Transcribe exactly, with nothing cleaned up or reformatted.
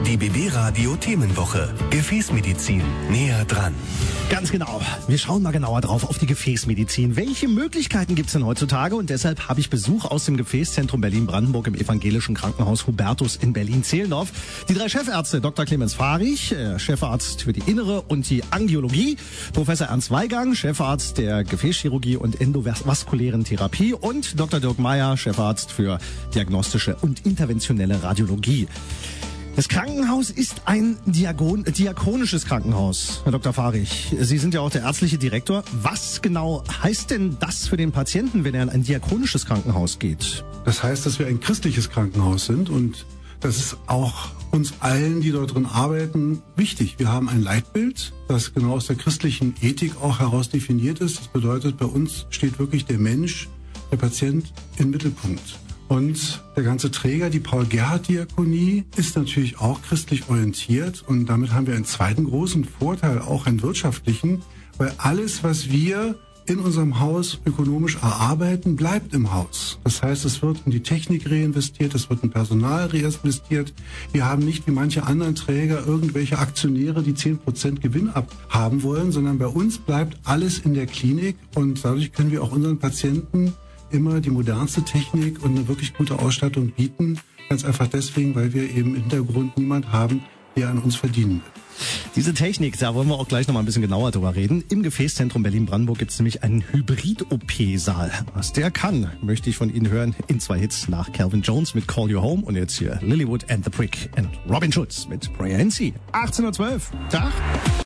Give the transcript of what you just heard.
Die B B Radio Themenwoche. Gefäßmedizin. Näher dran. Ganz genau. Wir schauen mal genauer drauf auf die Gefäßmedizin. Welche Möglichkeiten gibt's denn heutzutage? Und deshalb habe ich Besuch aus dem Gefäßzentrum Berlin-Brandenburg im evangelischen Krankenhaus Hubertus in Berlin-Zehlendorf. Die drei Chefärzte, Doktor Clemens Fahrich, äh, Chefarzt für die Innere und die Angiologie, Professor Ernst Weigang, Chefarzt der Gefäßchirurgie und endovaskulären Therapie und Doktor Dirk Meyer, Chefarzt für diagnostische und interventionelle Radiologie. Das Krankenhaus ist ein Diagon, diakonisches Krankenhaus, Herr Doktor Fahrich. Sie sind ja auch der ärztliche Direktor. Was genau heißt denn das für den Patienten, wenn er in ein diakonisches Krankenhaus geht? Das heißt, dass wir ein christliches Krankenhaus sind und das ist auch uns allen, die dort drin arbeiten, wichtig. Wir haben ein Leitbild, das genau aus der christlichen Ethik auch heraus definiert ist. Das bedeutet, bei uns steht wirklich der Mensch, der Patient im Mittelpunkt. Und der ganze Träger, die Paul-Gerhardt-Diakonie, ist natürlich auch christlich orientiert. Und damit haben wir einen zweiten großen Vorteil, auch einen wirtschaftlichen, weil alles, was wir in unserem Haus ökonomisch erarbeiten, bleibt im Haus. Das heißt, es wird in die Technik reinvestiert, es wird in Personal reinvestiert. Wir haben nicht wie manche anderen Träger irgendwelche Aktionäre, die zehn Prozent Gewinn abhaben wollen, sondern bei uns bleibt alles in der Klinik und dadurch können wir auch unseren Patienten immer die modernste Technik und eine wirklich gute Ausstattung bieten. Ganz einfach deswegen, weil wir eben im Hintergrund niemand haben, der an uns verdienen will. Diese Technik, da wollen wir auch gleich noch mal ein bisschen genauer drüber reden. Im Gefäßzentrum Berlin-Brandenburg gibt es nämlich einen Hybrid-O P-Saal. Was der kann, möchte ich von Ihnen hören in zwei Hits nach Calvin Jones mit Call You Home und jetzt hier Lilywood and the Prick and Robin Schulz mit Prayer and See. achtzehn Uhr zwölf. Tag.